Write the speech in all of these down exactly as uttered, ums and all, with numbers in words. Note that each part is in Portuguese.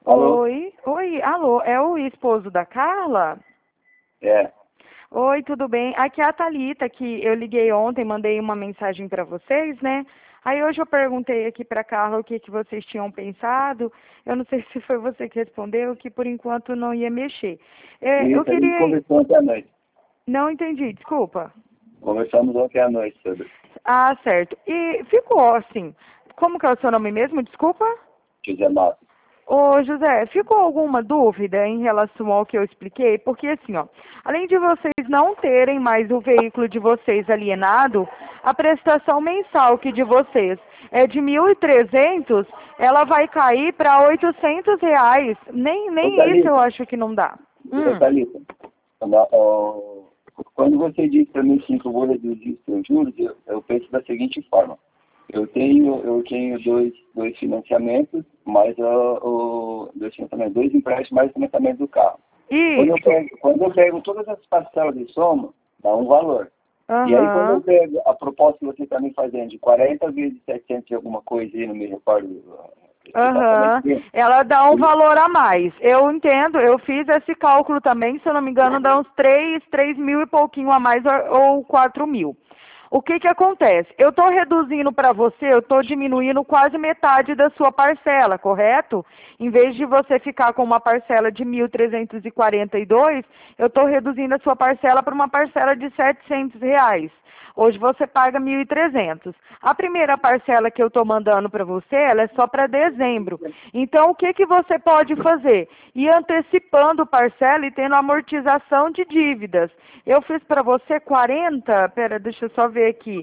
Alô? Oi, oi, alô, é o esposo da Carla? É. Oi, tudo bem? Aqui é a Thalita, que eu liguei ontem, mandei uma mensagem para vocês, né? Aí hoje eu perguntei aqui para Carla o que, que vocês tinham pensado. Eu não sei se foi você que respondeu, que por enquanto não ia mexer. É, eu Isso, a gente queria... conversou ontem à noite. Não entendi, desculpa. Conversamos ontem à noite sobre Ah, certo. E ficou assim, como que é o seu nome mesmo, desculpa? José Matos. Ô, José, ficou alguma dúvida em relação ao que eu expliquei? Porque assim, ó, além de vocês não terem mais o veículo de vocês alienado, a prestação mensal que de vocês é de mil e trezentos, ela vai cair para oitocentos reais. Nem, Ô, nem isso eu Thalita, acho que não dá. ô, Hum. Thalita, quando, ó, quando você disse para mim assim, que eu vou reduzir os seus juros, eu, eu penso da seguinte forma. Eu tenho, eu tenho dois, dois financiamentos, mais ó, o, dois financiamentos, dois empréstimos, mais o financiamento do carro. Quando eu, Isso. pego, quando eu pego todas as parcelas de soma, dá um valor. E aí, quando eu Aham. pego a proposta que você está me fazendo de quarenta vezes setecentos e alguma coisa, aí não me recordo uh, Aham, exatamente, ela dá um e- valor a mais. Eu entendo, eu fiz esse cálculo também, se eu não me engano, dá uns três, três mil e pouquinho a mais ou, ou quatro mil. O que que acontece? Eu estou reduzindo para você, eu estou diminuindo quase metade da sua parcela, correto? Em vez de você ficar com uma parcela de mil trezentos e quarenta e dois, eu estou reduzindo a sua parcela para uma parcela de setecentos reais. Hoje você paga mil e trezentos. A primeira parcela que eu estou mandando para você, ela é só para dezembro. Então, o que, que você pode fazer? Ir antecipando parcela e tendo amortização de dívidas. Eu fiz para você quarenta, pera, deixa eu só ver aqui.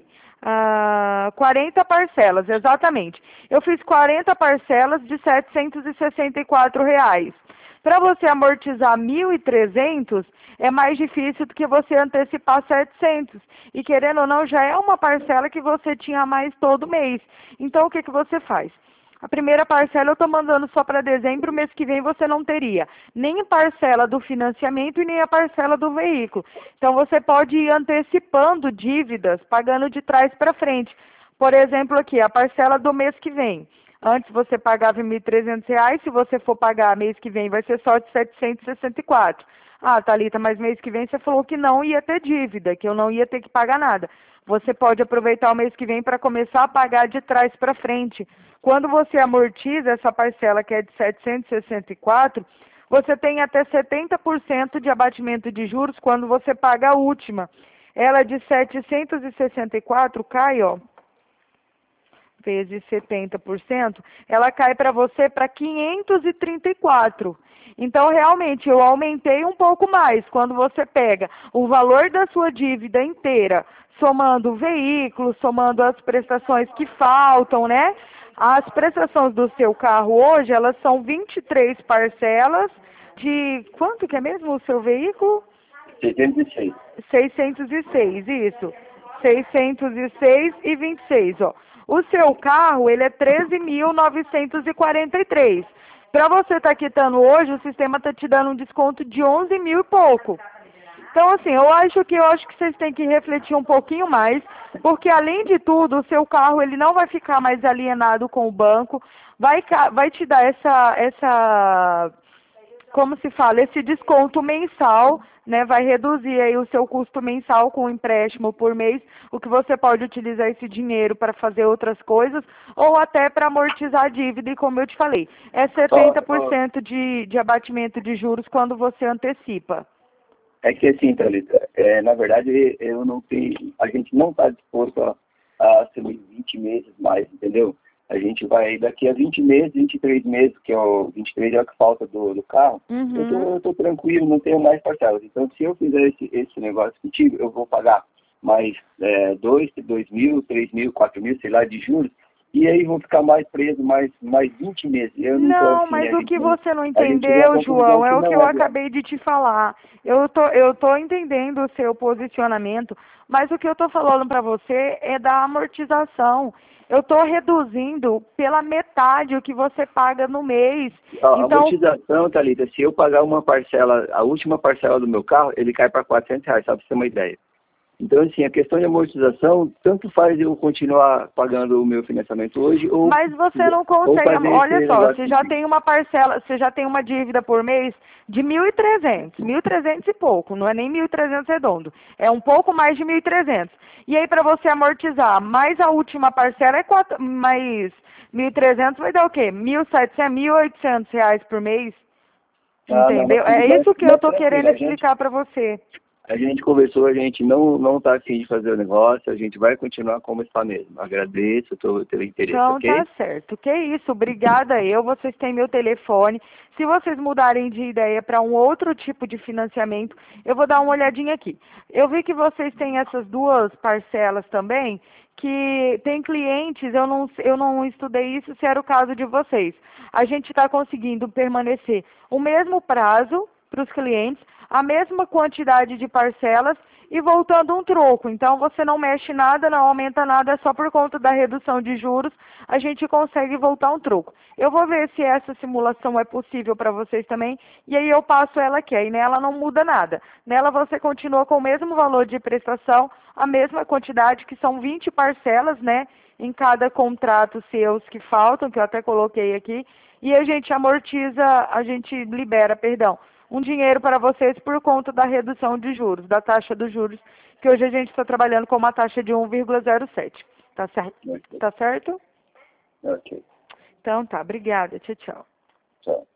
Ah, quarenta parcelas, exatamente. Eu fiz quarenta parcelas de setecentos e sessenta e quatro reais. Para você amortizar mil e trezentos, é mais difícil do que você antecipar setecentos. E querendo ou não, já é uma parcela que você tinha mais todo mês. Então, o que, que você faz? A primeira parcela eu estou mandando só para dezembro, mês que vem você não teria nem a parcela do financiamento e nem a parcela do veículo. Então, você pode ir antecipando dívidas, pagando de trás para frente. Por exemplo, aqui, a parcela do mês que vem. Antes você pagava mil e trezentos reais, se você for pagar mês que vem vai ser só de setecentos e sessenta e quatro. Ah, Thalita, mas mês que vem você falou que não ia ter dívida, que eu não ia ter que pagar nada. Você pode aproveitar o mês que vem para começar a pagar de trás para frente. Quando você amortiza essa parcela que é de setecentos e sessenta e quatro, você tem até setenta por cento de abatimento de juros quando você paga a última. Ela de setecentos e sessenta e quatro cai, ó, vezes setenta por cento, ela cai para você para quinhentos e trinta e quatro. Então, realmente, eu aumentei um pouco mais quando você pega o valor da sua dívida inteira, somando o veículo, somando as prestações que faltam, né? As prestações do seu carro hoje, elas são vinte e três parcelas de... Quanto que é mesmo o seu veículo? setenta e seis. seiscentos e seis, isso. seiscentos e seis e vinte e seis, ó. O seu carro, ele é treze mil novecentos e quarenta e três. Para você estar quitando hoje, o sistema está te dando um desconto de onze mil e pouco. Então, assim, eu acho que eu acho que vocês têm que refletir um pouquinho mais, porque além de tudo, o seu carro ele não vai ficar mais alienado com o banco, vai, ca- vai te dar essa, essa como se fala, esse desconto mensal, né, vai reduzir aí o seu custo mensal com o empréstimo por mês, o que você pode utilizar esse dinheiro para fazer outras coisas, ou até para amortizar a dívida, e como eu te falei, é Só, setenta por ó, cento de, de abatimento de juros quando você antecipa. é que assim, Thalita, é, na verdade, eu não tenho, a gente não está disposto a, a assumir vinte meses mais, entendeu? A gente vai, daqui a vinte meses, vinte e três meses, que é o vinte e três é o que falta do, do carro, eu tô, Uhum. eu tô tranquilo, não tenho mais parcelas. Então, se eu fizer esse, esse negócio contigo, eu vou pagar mais é, dois, dois mil, três mil, quatro mil, sei lá, de juros, e aí vou ficar mais preso mais, mais vinte meses. Eu não tô Não, assim, mas a o gente, que não- você não a gente chegou à entendeu, conclusão João, é que o que não eu é viável. acabei de te falar. Eu tô, eu tô entendendo o seu posicionamento, mas o que eu tô falando para você é da amortização. Eu tô reduzindo pela metade o que você paga no mês. Ó, a Então, amortização, Thalita, se eu pagar uma parcela, a última parcela do meu carro, ele cai para quatrocentos reais, só para você ter uma ideia. Então, assim, a questão de amortização, tanto faz eu continuar pagando o meu financiamento hoje, ou... Mas você não consegue, olha só, você já tem uma parcela, você já tem uma dívida por mês de mil e trezentos, mil e trezentos e pouco, não é nem mil e trezentos redondo, é um pouco mais de mil e trezentos. E aí para você amortizar, mais a última parcela é quatro, mais mil e trezentos vai dar o quê? mil e setecentos, mil e oitocentos reais por mês, Ah, não, entendeu? mas, É mas, isso que eu mas estou querendo a gente, explicar para você. a gente conversou, a gente não não está afim de fazer o negócio, a gente vai continuar como está mesmo. Agradeço o teu, teu interesse, Então ok? tá certo. Que isso, obrigada eu, vocês têm meu telefone. Se vocês mudarem de ideia para um outro tipo de financiamento, eu vou dar uma olhadinha aqui. Eu vi que vocês têm essas duas parcelas também, que tem clientes, eu não, eu não estudei isso se era o caso de vocês. A gente está conseguindo permanecer o mesmo prazo para os clientes, a mesma quantidade de parcelas e voltando um troco. Então, você não mexe nada, não aumenta nada, é só por conta da redução de juros, a gente consegue voltar um troco. Eu vou ver se essa simulação é possível para vocês também, e aí eu passo ela aqui. Aí nela não muda nada. Nela você continua com o mesmo valor de prestação, a mesma quantidade, que são vinte parcelas, né, em cada contrato seus que faltam, que eu até coloquei aqui, e a gente amortiza, a gente libera, perdão, um dinheiro para vocês por conta da redução de juros, da taxa dos juros, que hoje a gente está trabalhando com uma taxa de um vírgula zero sete. Tá certo? Ok. Tá certo? Ok. Então tá, obrigada. Tchau, tchau. Tchau.